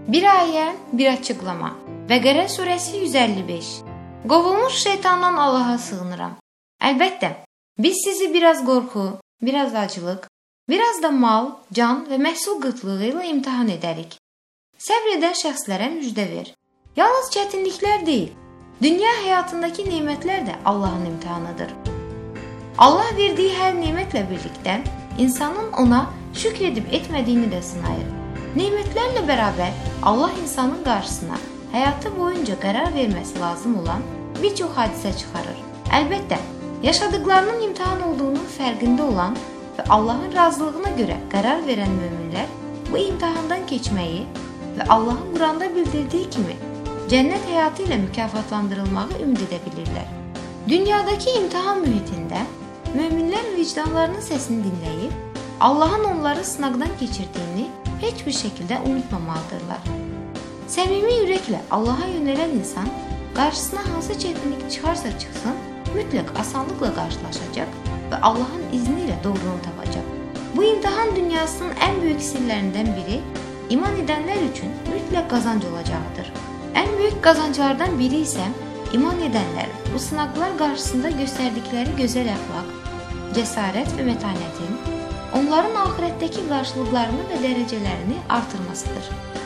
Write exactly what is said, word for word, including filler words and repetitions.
Bir ayə, bir açıqlama. Bəqərə surəsi yüz əlli beş. Qovulmuş şeytandan Allaha sığınıram. Əlbəttə, biz sizi biraz qorxu, biraz acılıq, biraz da mal, can və məhsul qıtlığı ilə imtihan edərik. Səbr edən şəxslərə müjdə ver. Yalnız çətinliklər deyil, dünya həyatındakı nemətlər də Allahın imtihanıdır. Allah verdiyi hər nemətlə birlikdə insanın ona şükr edib etmədiyini də sınayır. Nemətlərlə bərabər Allah insanın qarşısına həyatı boyunca qərar verməsi lazım olan bir çox hadisə çıxarır. Əlbəttə, yaşadıqlarının imtihan olduğunun fərqində olan və Allahın razılığına görə qərar verən möminlər bu imtihandan keçməyi və Allahın Quranda bildirdiyi kimi cənnət həyatı ilə mükafatlandırılmağı ümid edə bilirlər. Dünyadakı imtihan mühitində möminlər vicdanlarının səsini dinləyib, Allahın onları sınaqdan keçirdiyini heç bir şəkildə unutmamalıdırlar. Səmimi ürəklə Allaha yönələn insan qarşısına hansı çətinlik çıxarsa çıxsın, mütləq asanlıqla qarşılaşacaq və Allahın izni ilə doğrunu tapacaq. Bu imtihan dünyasının ən böyük sirlərindən biri iman edənlər üçün mütləq qazanc olacaqdır. Ən böyük qazanclardan biri isə iman edənlər bu sınaqlar qarşısında göstərdikləri gözəl əxlaq, cəsarət və mətanətin onların axirətdəki qarşılıqlarını və dərəcələrini artırmasıdır.